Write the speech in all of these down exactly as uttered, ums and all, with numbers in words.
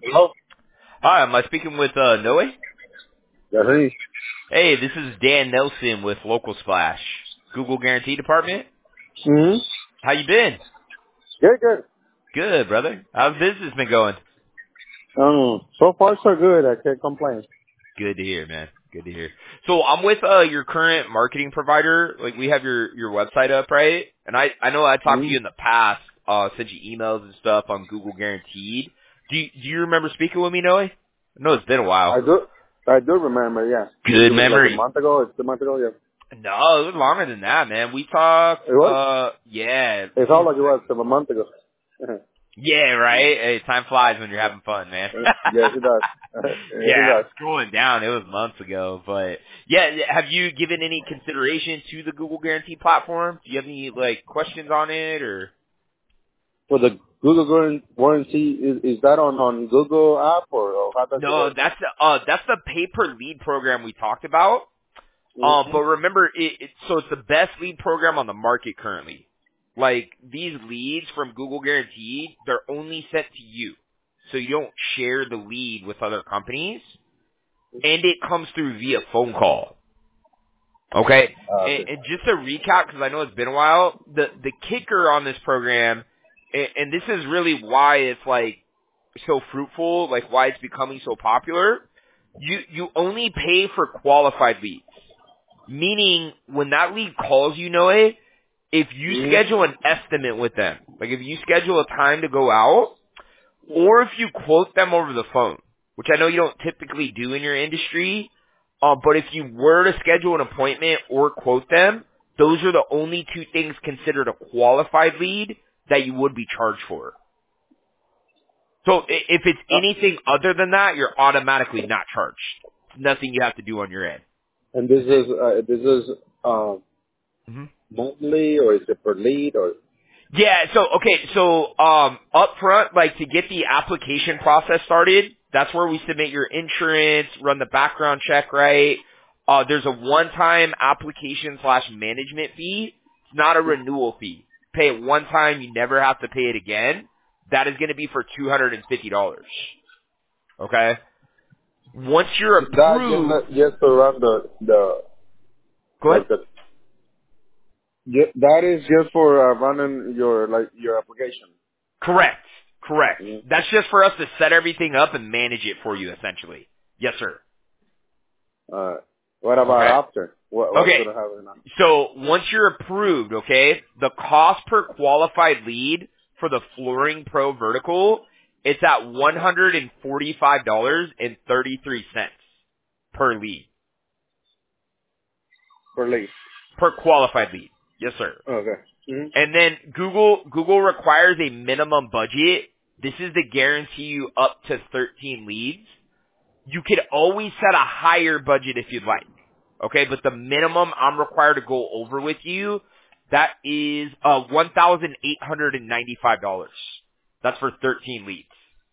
Hello? Hi, am I speaking with uh, Noe? That's me. Hey, this is Dan Nelson with Local Splash, Google Guarantee Department. Mm-hmm. How you been? Good, good. Good, brother. How's business been going? Um, so far so good. I can't complain. Good to hear, man. Good to hear. So I'm with uh, your current marketing provider. Like we have your your website up, right? And I I know I talked to Mm-hmm. you in the past, uh, sent you emails and stuff on Google Guaranteed. Do you, do you remember speaking with me, Noe? I know it's been a I while. do, I do remember, yeah. It Good was like a memory. month ago, it's a month ago, yeah. No, it was longer than that, man. We talked, It was? uh, yeah, It felt like it was a month ago. yeah, right? Hey, time flies when you're having fun, man. Yes, it does. Yes, it yeah, does. I'm scrolling down. It was months ago, but yeah, have you given any consideration to the Google Guarantee platform? Do you have any like questions on it or? For the Google Guaran- warranty, is, is that on, on Google app or, or how does it No, work? that's the uh that's the pay per lead program we talked about. Uh, Mm-hmm. but remember, it, it so it's the best lead program on the market currently. Like these leads from Google Guaranteed, they're only sent to you, so you don't share the lead with other companies. And it comes through via phone call. Okay? Uh, And, okay. and just to recap, because I know it's been a while, the, the kicker on this program, and, and this is really why it's like so fruitful, like why it's becoming so popular, you, you only pay for qualified leads. Meaning, when that lead calls you, Noe, if you Mm-hmm. schedule an estimate with them, like if you schedule a time to go out, or if you quote them over the phone, which I know you don't typically do in your industry, uh, but if you were to schedule an appointment or quote them, those are the only two things considered a qualified lead that you would be charged for. So i- if it's Uh, anything other than that, you're automatically not charged. Nothing you have to do on your end. and this is, uh, this is, um, hmm monthly or is it per lead or? Yeah, so okay, so um up front, like to get the application process started, that's where we submit your insurance, run the background check, right? Uh there's a one time application slash management fee. It's not a renewal fee. Pay it one time, you never have to pay it again. That is gonna be for two hundred and fifty dollars. Okay? Once you're That approved just, just to run the, the, go ahead. like the, ju- that is just for uh, running your, like, your application. Correct. Correct. Mhm. That's just for us to set everything up and manage it for you essentially. Yes, sir. Uh, what about Okay? after? What, what's Okay, going to happen now? so once you're approved, okay, the cost per qualified lead for the Flooring Pro Vertical, it's at one hundred forty-five dollars and thirty-three cents per lead, For late. per qualified lead. Yes, sir. Okay. Mm-hmm. And then Google, Google requires a minimum budget. This is to guarantee you up to thirteen leads. You could always set a higher budget if you'd like. Okay, but the minimum I'm required to go over with you, that is uh one thousand eight hundred ninety-five dollars. That's for thirteen leads.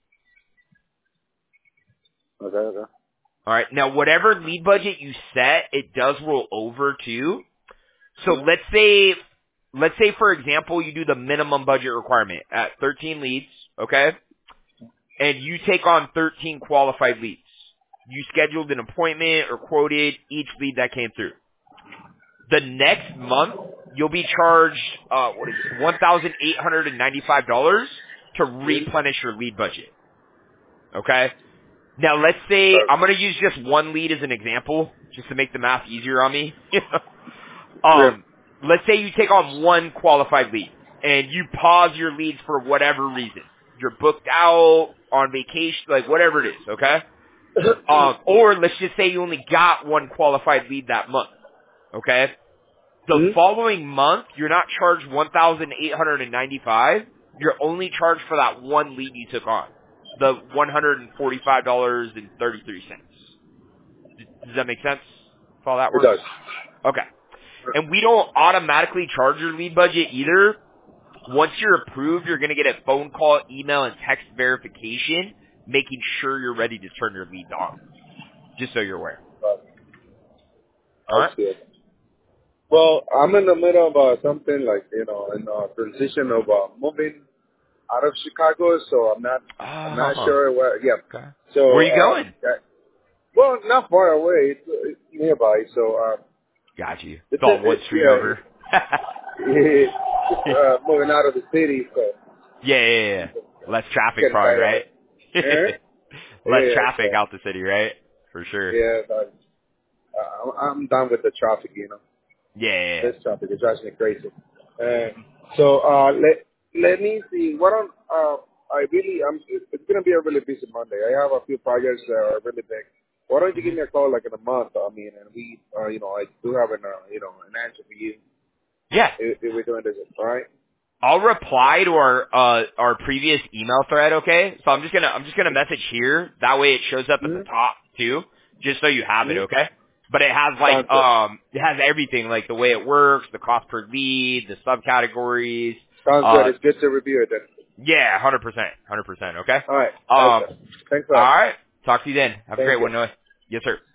Okay, okay. All right. Now, whatever lead budget you set, it does roll over too. So Mm-hmm. let's say, let's say for example, you do the minimum budget requirement at thirteen leads, okay? And you take on thirteen qualified leads. You scheduled an appointment or quoted each lead that came through. The next month, you'll be charged, uh, what is it, one thousand eight hundred ninety-five dollars to replenish your lead budget. Okay? Now let's say, I'm gonna use just one lead as an example, just to make the math easier on me. Yeah. um, let's say you take on one qualified lead, and you pause your leads for whatever reason. You're booked out, on vacation, like whatever it is, okay? Um, or let's just say you only got one qualified lead that month, okay? The Mm-hmm. following month, you're not charged one thousand eight hundred ninety-five dollars. You're only charged for that one lead you took on, the one hundred forty-five dollars and thirty-three cents. Does that make sense? How that It works? does. Okay. And we don't automatically charge your lead budget either. Once you're approved, you're going to get a phone call, email, and text verification, making sure you're ready to turn your leads on, just so you're aware. All I right? see it. Well, I'm in the middle of uh, something like, you know, in a transition of uh, moving. out of Chicago, so I'm not Oh. I'm not sure where. Yeah. Okay. So Where are you uh, going? uh, well, not far away. It's, it's nearby. So um, Got you. it's It's all it, one it, street yeah. over. It, uh, moving out of the city, so yeah, yeah, yeah. Less traffic getting probably, tired of right? it. Yeah. Less Yeah. traffic So out the city, right? For sure. yeah, but, uh, I'm done with the traffic. You know, Yeah, yeah, yeah. this traffic it drives me crazy. Um, so uh, let let me see. What on? Uh, I really, I'm. It's gonna be a really busy Monday. I have a few projects that are really big. Why don't you give Mhm. me a call like in a month? I mean, and we, uh, you know, I do have an, uh, you know, an answer for you Yeah. if, if we're doing this. All right. I'll reply to our uh our previous email thread, okay? So I'm just gonna I'm just gonna message here. That way it shows up at the Mm-hmm. top too, just so you have it, Mm-hmm. okay? But it has like Sounds good. um it has everything, like the way it works, the cost per lead, the subcategories. Sounds good. Uh It's good to review it then. yeah, hundred percent. Hundred percent, okay? All right. Um Excellent. Thanks a all lot. right. Talk to you then. Have a Thank great you. one, Noah. Yes, sir.